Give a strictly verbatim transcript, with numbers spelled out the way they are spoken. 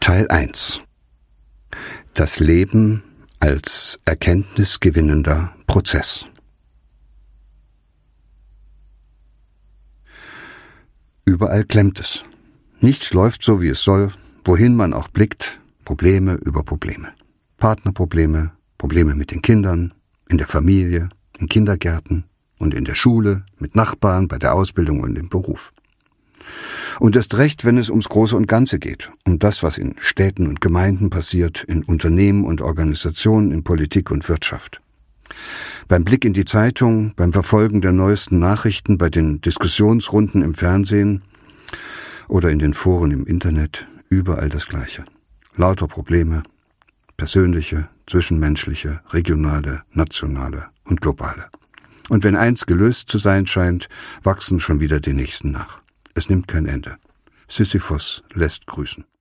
Teil eins. Das Leben als erkenntnisgewinnender Prozess. Überall klemmt es. Nichts läuft so, wie es soll, wohin man auch blickt, Probleme über Probleme. Partnerprobleme, Probleme mit den Kindern, in der Familie, in Kindergärten und in der Schule, mit Nachbarn, bei der Ausbildung und im Beruf. Und erst recht, wenn es ums Große und Ganze geht, um das, was in Städten und Gemeinden passiert, in Unternehmen und Organisationen, in Politik und Wirtschaft. Beim Blick in die Zeitung, beim Verfolgen der neuesten Nachrichten, bei den Diskussionsrunden im Fernsehen oder in den Foren im Internet, überall das Gleiche. Lauter Probleme, persönliche, zwischenmenschliche, regionale, nationale und globale. Und wenn eins gelöst zu sein scheint, wachsen schon wieder die nächsten nach. Es nimmt kein Ende. Sisyphos lässt grüßen.